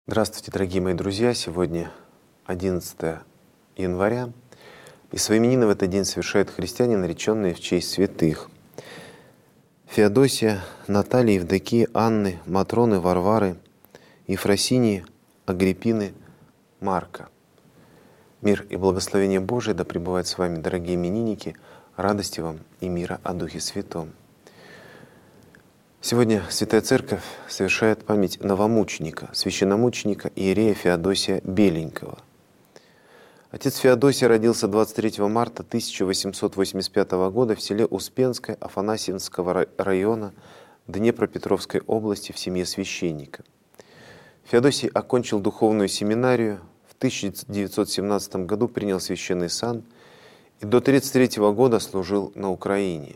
Здравствуйте, дорогие мои друзья! Сегодня 11 января, и свои именины в этот день совершают христиане, нареченные в честь святых. Феодосия, Натальи, Евдокии, Анны, Матроны, Варвары, Ефросинии, Агриппины, Марка. Мир и благословение Божие да пребывают с вами, дорогие именинники, радости вам и мира о Духе Святом. Сегодня Святая Церковь совершает память новомученика, священномученика иерея Феодосия Беленького. Отец Феодосий родился 23 марта 1885 года в селе Успенское Афанасьевского района Днепропетровской области в семье священника. Феодосий окончил духовную семинарию, в 1917 году принял священный сан и до 1933 года служил на Украине.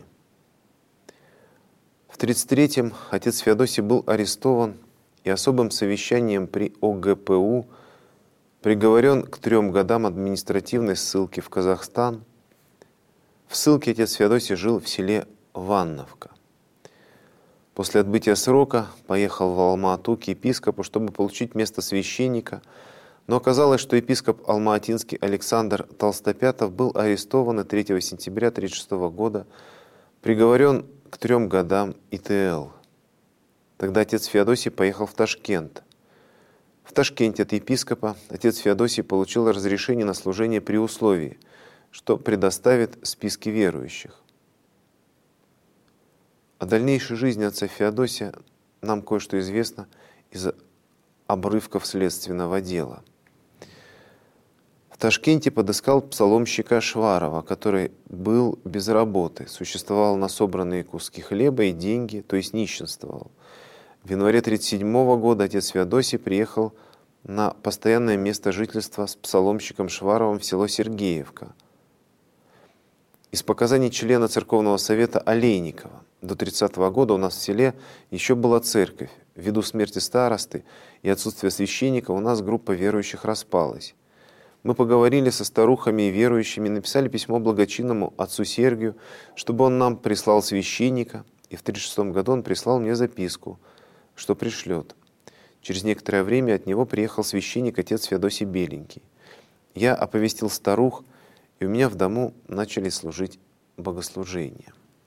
В 1933-м отец Феодосий был арестован и особым совещанием при ОГПУ приговорен к 3 годам административной ссылки в Казахстан. В ссылке отец Феодосий жил в селе Ванновка. После отбытия срока поехал в Алма-Ату к епископу, чтобы получить место священника, но оказалось, что епископ алма-атинский Александр Толстопятов был арестован и 3 сентября 1936 года приговорен к 3 годам ИТЛ. Тогда отец Феодосий поехал в Ташкент. В Ташкенте от епископа отец Феодосий получил разрешение на служение при условии, что предоставит списки верующих. О дальнейшей жизни отца Феодосия нам кое-что известно из обрывков следственного дела. В Ташкенте подыскал псаломщика Шварова, который был без работы, существовал на собранные куски хлеба и деньги, то есть нищенствовал. В январе 1937 года отец Феодосий приехал на постоянное место жительства с псаломщиком Шваровым в село Сергеевка. Из показаний члена церковного совета Олейникова: до 30 года у нас в селе еще была церковь. Ввиду смерти старосты и отсутствия священника у нас группа верующих распалась. Мы поговорили со старухами и верующими, написали письмо благочинному отцу Сергию, чтобы он нам прислал священника, и в 1936 году он прислал мне записку, что пришлет. Через некоторое время от него приехал священник отец Феодосий Беленький. Я оповестил старух, и у меня в дому начали служить богослужения.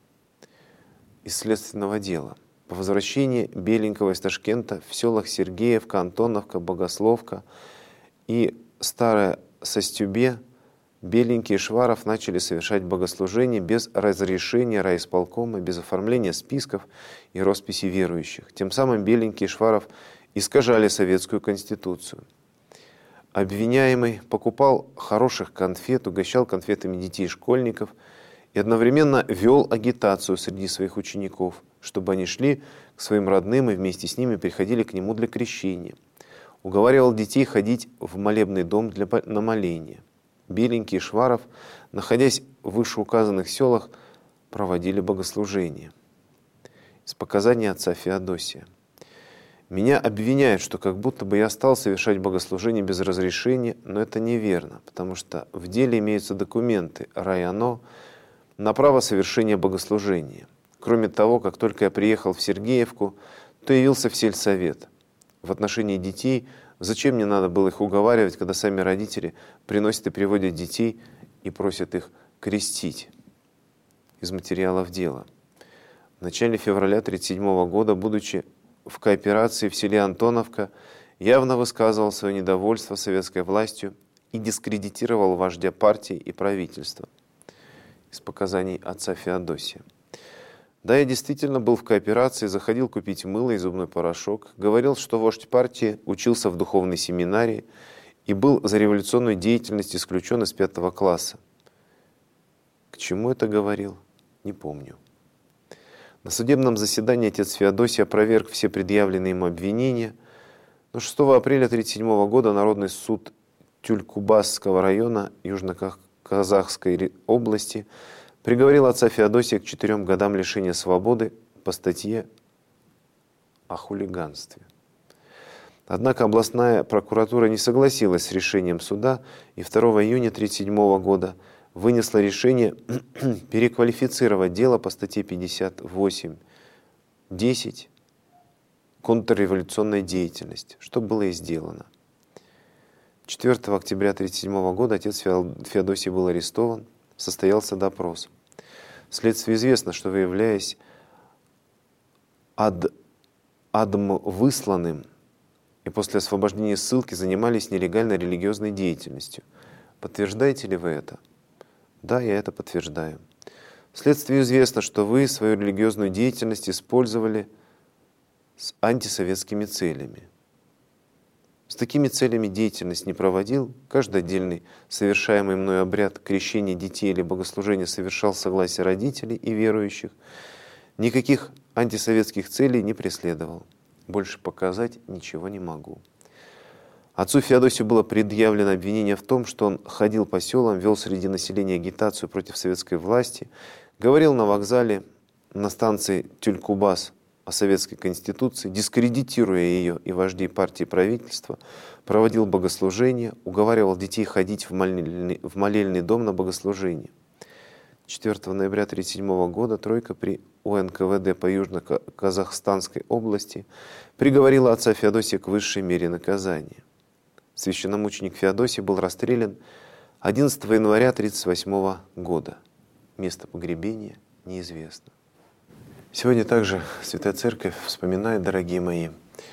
Из следственного дела. По возвращении Беленького из Ташкента в селах Сергеевка, Антоновка, Богословка и Старая Состюбе Беленький и Шваров начали совершать богослужения без разрешения райисполкома, без оформления списков и росписи верующих. Тем самым Беленький и Шваров искажали советскую конституцию. Обвиняемый покупал хороших конфет, угощал конфетами детей и школьников и одновременно вел агитацию среди своих учеников, чтобы они шли к своим родным и вместе с ними приходили к нему для крещения. Уговаривал детей ходить в молебный дом на моление. Беленький и Шваров, находясь в вышеуказанных селах, проводили богослужения. Из показаний отца Феодосия. Меня обвиняют, что как будто бы я стал совершать богослужение без разрешения, но это неверно, потому что в деле имеются документы РайОНО на право совершения богослужения. Кроме того, как только я приехал в Сергеевку, то явился в сельсовет. В отношении детей, зачем мне надо было их уговаривать, когда сами родители приносят и приводят детей и просят их крестить? Из материалов дела. В начале февраля 1937 года, будучи в кооперации в селе Антоновка, явно высказывал свое недовольство советской властью и дискредитировал вождя партии и правительства. Из показаний отца Феодосия. Да, я действительно был в кооперации, заходил купить мыло и зубной порошок, говорил, что вождь партии учился в духовной семинарии и был за революционную деятельность исключен из 5 класса. К чему это говорил, не помню. На судебном заседании отец Феодосий опроверг все предъявленные ему обвинения, но 6 апреля 1937 года Народный суд Тюлькубасского района Южно-Казахской области приговорил отца Феодосия к 4 годам лишения свободы по статье о хулиганстве. Однако областная прокуратура не согласилась с решением суда и 2 июня 1937 года вынесла решение переквалифицировать дело по статье 58.10 контрреволюционная деятельность, что было и сделано. 4 октября 1937 года отец Феодосий был арестован, состоялся допрос. Следствию известно, что, выявляясь высланным и после освобождения ссылки занимались нелегальной религиозной деятельностью. Подтверждаете ли вы это? Да, я это подтверждаю. Следствию известно, что вы свою религиозную деятельность использовали с антисоветскими целями. С такими целями деятельность не проводил. Каждый отдельный совершаемый мной обряд крещения детей или богослужения совершал в согласии родителей и верующих. Никаких антисоветских целей не преследовал. Больше показать ничего не могу. Отцу Феодосию было предъявлено обвинение в том, что он ходил по селам, вел среди населения агитацию против советской власти, говорил на вокзале, на станции Тюлькубас о советской конституции, дискредитируя ее и вождей партии и правительства, проводил богослужения, уговаривал детей ходить в молельный дом на богослужение. 4 ноября 1937 года тройка при УНКВД по Южно-Казахстанской области приговорила отца Феодосия к высшей мере наказания. Священномученик Феодосий был расстрелян 11 января 1938 года. Место погребения неизвестно. Сегодня также Святая Церковь вспоминает, дорогие мои,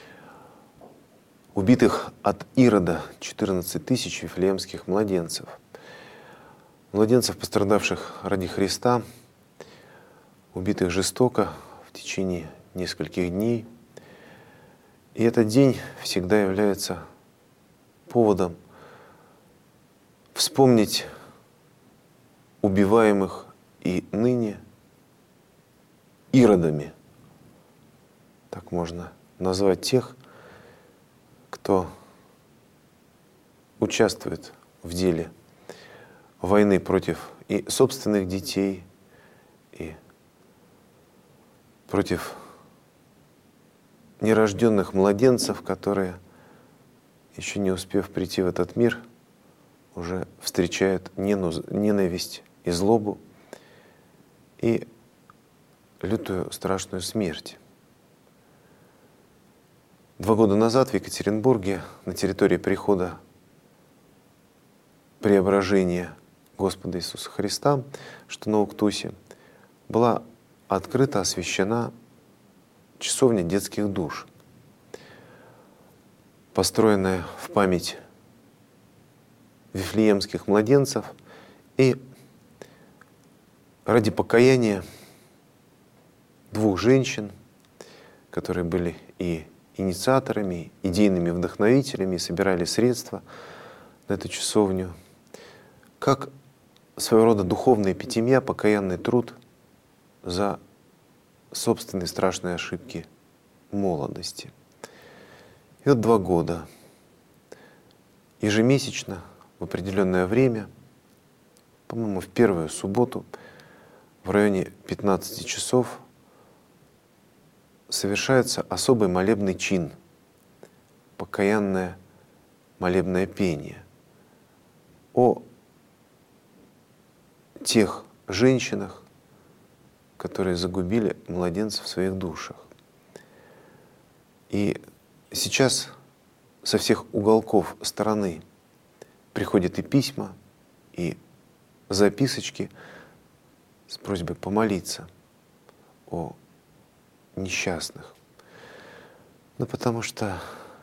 убитых от Ирода 14 тысяч вифлеемских младенцев. Младенцев, пострадавших ради Христа, убитых жестоко в течение нескольких дней. И этот день всегда является поводом вспомнить убиваемых и ныне иродами, так можно назвать тех, кто участвует в деле войны против и собственных детей, и против нерожденных младенцев, которые, еще не успев прийти в этот мир, уже встречают ненависть и злобу и лютую страшную смерть. 2 года назад в Екатеринбурге на территории прихода Преображения Господа Иисуса Христа, что на Уктусе, была открыта, освящена часовня детских душ, построенная в память вифлеемских младенцев и ради покаяния 2 женщин, которые были и инициаторами, идейными вдохновителями, собирали средства на эту часовню, как своего рода духовная эпитемия, покаянный труд за собственные страшные ошибки молодости. И вот 2 года ежемесячно в определенное время, по-моему, в первую субботу в районе 15 часов совершается особый молебный чин, покаянное молебное пение о тех женщинах, которые загубили младенцев в своих душах. И сейчас со всех уголков страны приходят и письма, и записочки с просьбой помолиться о несчастных. Ну, потому что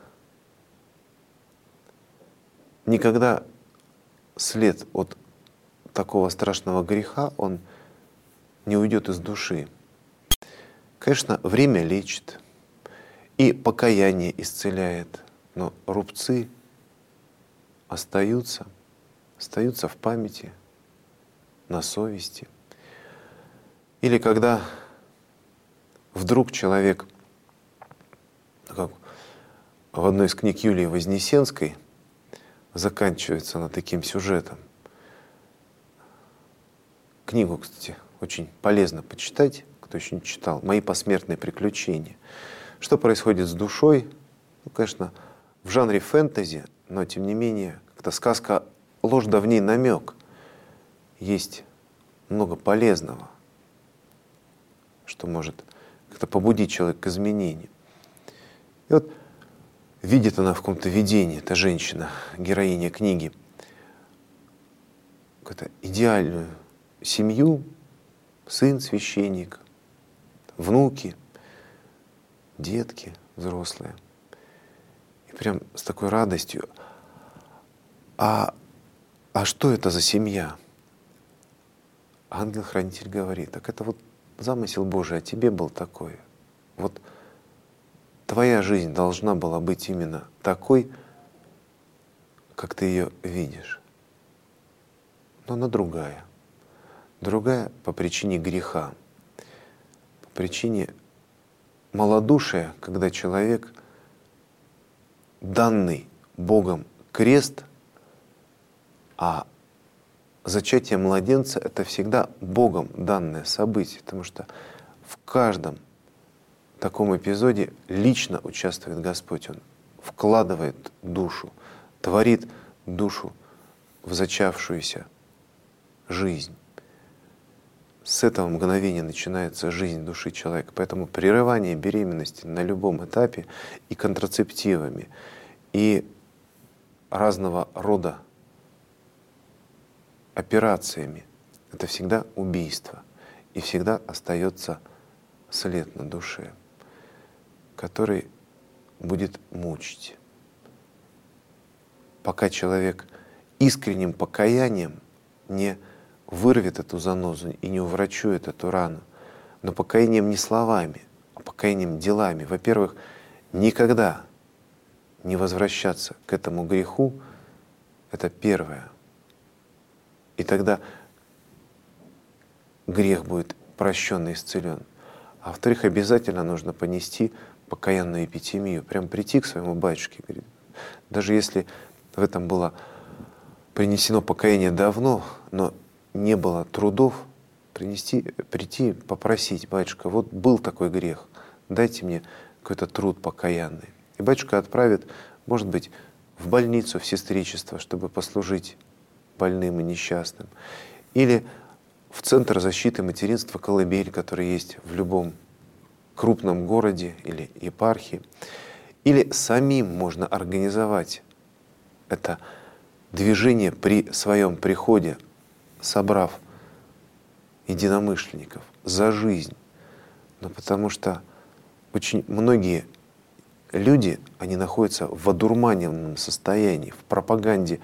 никогда след от такого страшного греха, он не уйдет из души. Конечно, время лечит, и покаяние исцеляет, но рубцы остаются в памяти, на совести. Или когда вдруг человек, как в одной из книг Юлии Вознесенской, заканчивается она таким сюжетом. Книгу, кстати, очень полезно почитать, кто еще не читал, «Мои посмертные приключения». Что происходит с душой? Ну, конечно, в жанре фэнтези, но тем не менее, как-то сказка «Ложь да в ней намек». Есть много полезного, что может как-то побудить человека к изменению. И вот видит она в каком-то видении, эта женщина, героиня книги, какую-то идеальную семью, сын священник, внуки, детки взрослые. И прям с такой радостью. А что это за семья? Ангел-хранитель говорит: так это вот замысел Божий о тебе был такой. Вот твоя жизнь должна была быть именно такой, как ты ее видишь. Но она другая. Другая по причине греха, по причине малодушия, когда человек, данный Богом крест, а зачатие младенца — это всегда Богом данное событие, потому что в каждом таком эпизоде лично участвует Господь. Он вкладывает душу, творит душу в зачавшуюся жизнь. С этого мгновения начинается жизнь души человека. Поэтому прерывание беременности на любом этапе и контрацептивами, и разного рода операциями — это всегда убийство. И всегда остается след на душе, который будет мучить. Пока человек искренним покаянием не вырвет эту занозу и не уврачует эту рану, но покаянием не словами, а покаянием делами. Во-первых, никогда не возвращаться к этому греху — это первое. И тогда грех будет прощен и исцелен. А во-вторых, обязательно нужно понести покаянную эпитемию, прям прийти к своему батюшке, говорит, даже если в этом было принесено покаяние давно, но не было трудов, прийти, попросить: батюшка, вот был такой грех, дайте мне какой-то труд покаянный. И батюшка отправит, может быть, в больницу, в сестричество, чтобы послужить больным и несчастным, или в Центр защиты материнства «Колыбель», который есть в любом крупном городе или епархии, или самим можно организовать это движение при своем приходе, собрав единомышленников за жизнь. Но потому что очень многие люди, они находятся в одурманенном состоянии, в пропаганде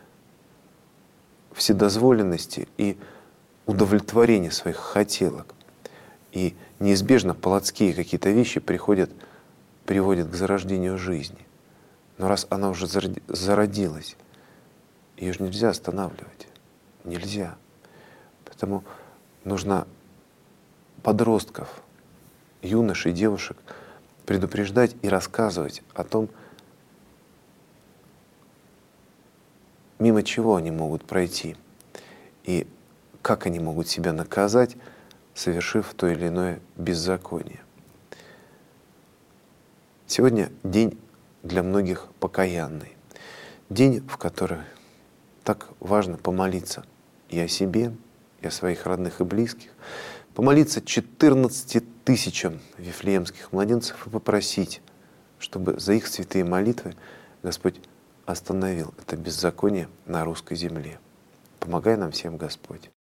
вседозволенности и удовлетворения своих хотелок. И неизбежно плотские какие-то вещи приводят к зарождению жизни. Но раз она уже зародилась, ее же нельзя останавливать. Нельзя. Поэтому нужно подростков, юношей, девушек предупреждать и рассказывать о том, мимо чего они могут пройти и как они могут себя наказать, совершив то или иное беззаконие. Сегодня день для многих покаянный. День, в который так важно помолиться и о себе, и о своих родных и близких, помолиться 14 тысячам вифлеемских младенцев и попросить, чтобы за их святые молитвы Господь остановил это беззаконие на русской земле. Помогай нам всем, Господь.